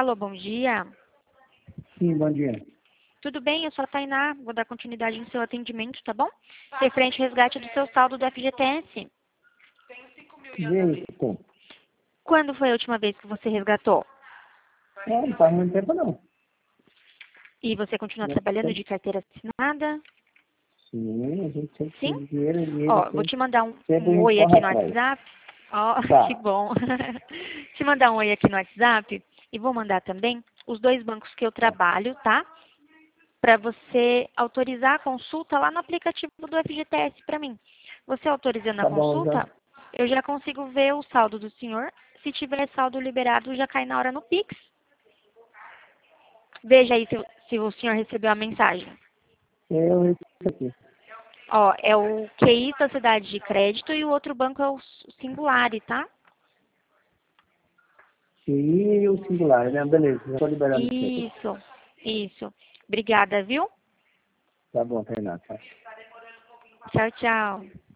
Alô, bom dia. Sim, bom dia. Tudo bem? Eu sou a Tainá. Vou dar continuidade no seu atendimento, tá bom? Referente ao resgate do seu saldo do FGTS. Gente, Quando foi a última vez que você resgatou? não faz muito tempo não. E você continua Não trabalhando sei. de carteira assinada? Sim, a gente sempre Sim? tem dinheiro e ele Ó, vou te mandar sempre a um gente oi corre aqui no atrás. WhatsApp. Ó, que Tá, bom. Te mandar um oi aqui no WhatsApp e vou mandar também os dois bancos que eu tá, trabalho, tá? Para você autorizar a consulta lá no aplicativo do FGTS para mim. Você autorizando a tá bom já. consulta, eu já consigo ver o saldo do senhor. Se tiver saldo liberado, já cai na hora no Pix. Veja aí se o senhor recebeu a mensagem. Eu isso aqui. Ó, é o QI Sociedade de Crédito e o outro banco é o Singulari, tá? E o singular, né? Beleza, já tô liberando isso aqui. Isso. Obrigada, viu? Tá bom, Renata. Tchau, tchau.